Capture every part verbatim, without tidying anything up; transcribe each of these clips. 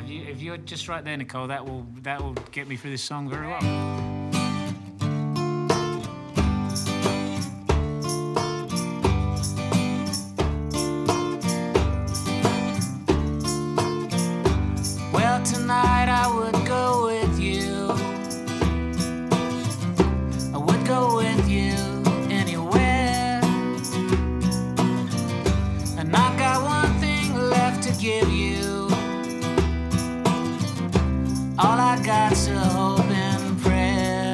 if you if you're just right there, Nicole, that will that will get me through this song very well. Tonight I would go with you. I would go with you anywhere. And I've got one thing left to give you. All I got's a hope and prayer.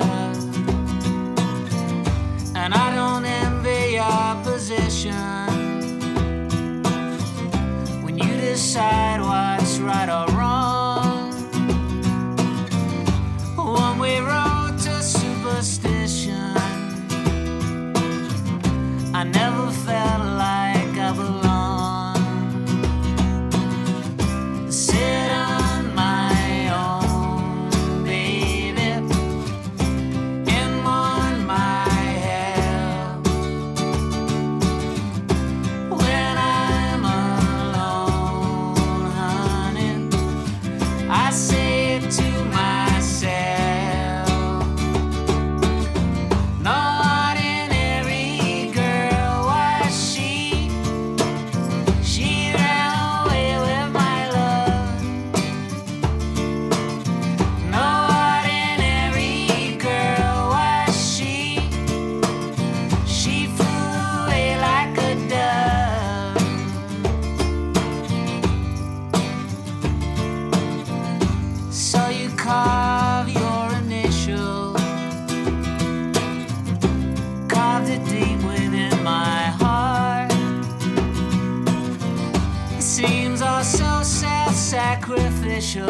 And I don't envy your position when you decide what's right or wrong. One-way road to superstition. I never felt like I belonged. Sit on my own, baby, and mourn my hair. When I'm alone, honey, I say it to myself. Carve your initial, carved it deep within my heart. It seems all so self-sacrificial,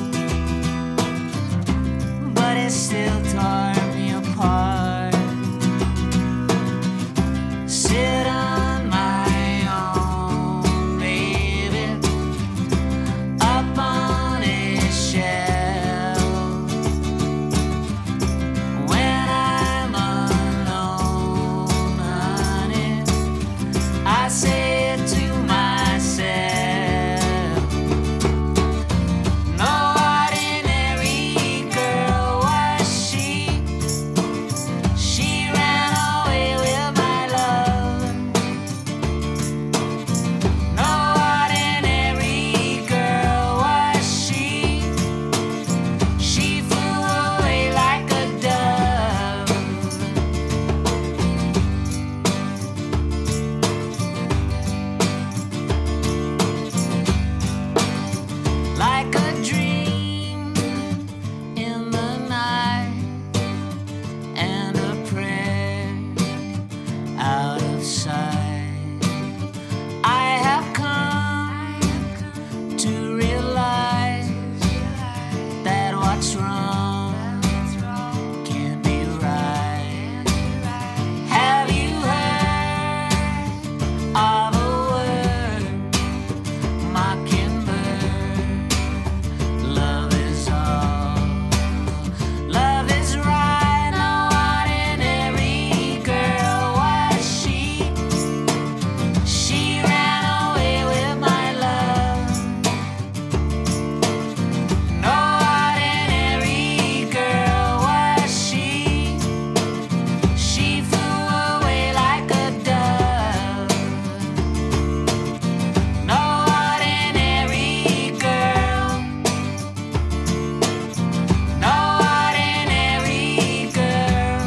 but it still tore me apart. Sit on my own, baby, up on a shelf. I say it to myself. No ordinary girl was she. She ran away with my love. No ordinary girl was she. She flew away like a dove. Like a dream in the night and a prayer out of sight. I have come to realize that what's wrong can't be right. Have you heard of a word, mockingbird? Love is all, love is right. No ordinary girl was she. She ran away with my love. No ordinary girl was she. She flew away like a dove. No ordinary girl. No ordinary girl.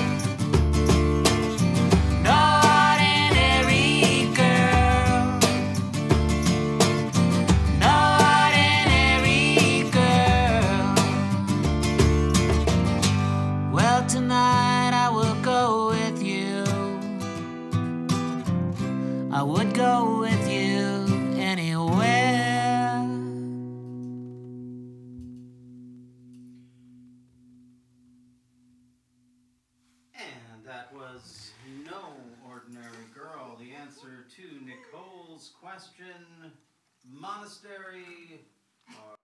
No ordinary girl. No ordinary girl. Well, tonight I will go with you. I would go with you anywhere. And that was No Ordinary Girl, the answer to Nicole's question, monastery or